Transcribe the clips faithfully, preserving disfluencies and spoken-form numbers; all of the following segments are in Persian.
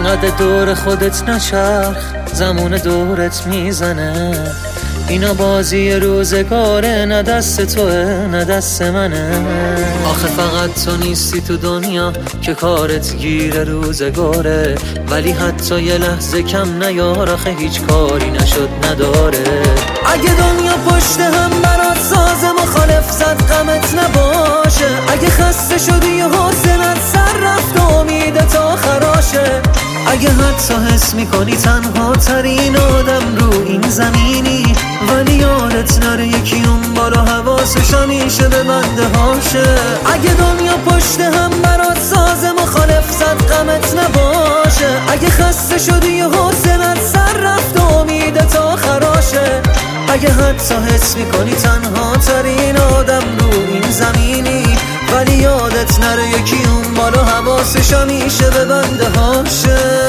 انقدر دور خودت نچرخ، زمون دورت میزنه. اینا بازی روزگاره، نه دست توه نه دست منه. آخه فقط تو نیستی تو دنیا که کارت گیره روزگاره، ولی حتی یه لحظه کم نیار، آخه هیچ کاری نشد نداره. اگه دنیا پشت هم برات ساز مخالف زد غمت نباشه، اگه خسته شدی و حوصلت سر رفت و امید تا خراشه، اگه حتی حس میکنی تنها ترین آدم رو این زمینی، ولی یادت نره یکی اون بالا حواسش همیشه به بنده هاشه. اگه دنیا پشت هم برات ساز مخالف زد غمت نباشه، اگه خسته شدی و حوصلت سر رفت و امید تا خراشه، اگه حتی حس میکنی تنها ترین آدم رو این زمینی، ولی یادت نره یکی اون بالا حواسش همیشه به بنده هاشه.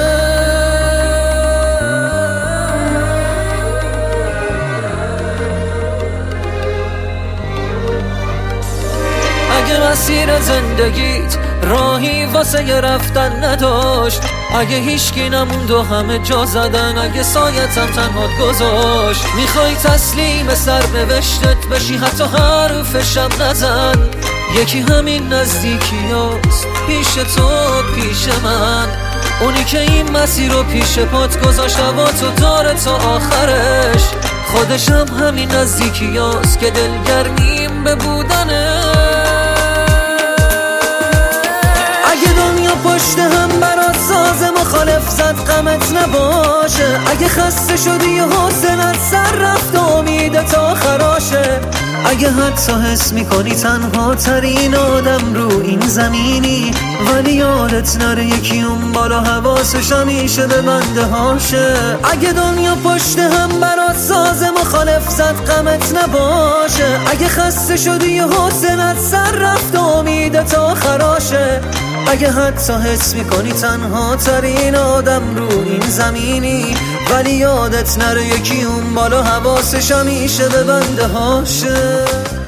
اگه مسیر زندگیت راهی واسه ی رفتن نداشت، اگه هیچکی نموند و همه جا زدن، اگه سایتم تنهات گذاشت، میخوای تسلیم سرنوشتت بشی حتی حرفشم نزن، یکی همین نزدیکی هست پیش تو پیش من، اونی که این مسیر رو پیش پات گذاشت هوا تو داره تا آخرش، خودش هم همین نزدیکی هست که دلگرمیم به بودنه. اگه دنیا پشت هم برات ساز مخالف زد غمت نباشه، اگه خسته شدی و حوصلت سر رفت و امید تا خراشه، اگه حتی حس میکنی تنها ترین آدم رو این زمینی، ولی یادت نره یکی اون بالا حواسش همیشه به بنده هاشه. اگه دنیا پشت هم برات ساز مخالف زد غمت نباشه، اگه خسته شدی و حوصلت سر رفت و امید تا خراشه، اگه حتی حس میکنی تنها ترین آدم رو این زمینی، ولی یادت نره یکی اون بالا حواسش همیشه به بنده هاشه.